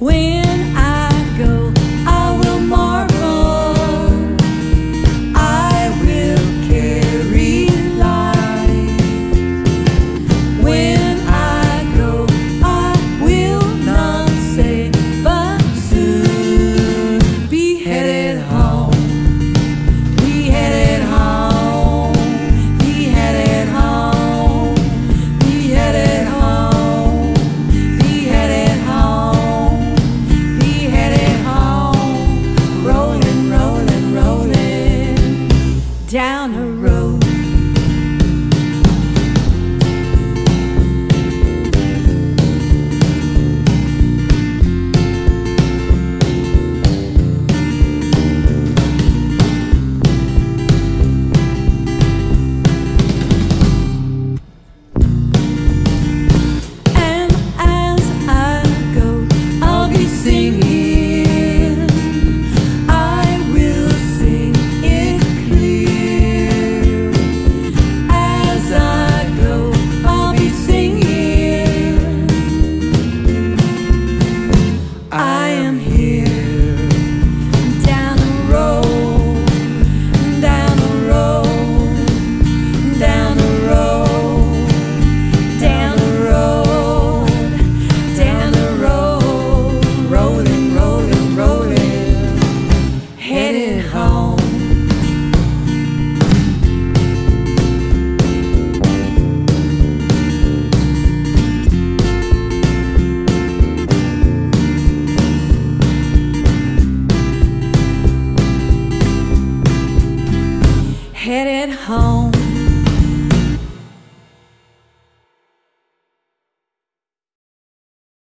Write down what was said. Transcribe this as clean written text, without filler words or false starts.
When I go, I will marvel. I will carry light. When I go, I will not say, but soon be headed home. Be headed home. Be headed home. Be headed home. Be headed home. Be headed home. Rolling, rolling, rolling down the road. And as I go, I'll be singing. I will sing it clear. As I go, I'll be singing. I am here. Down the road, down the road, down the road, down the road, down the road, rolling, rolling, rolling, headed home. Headed home.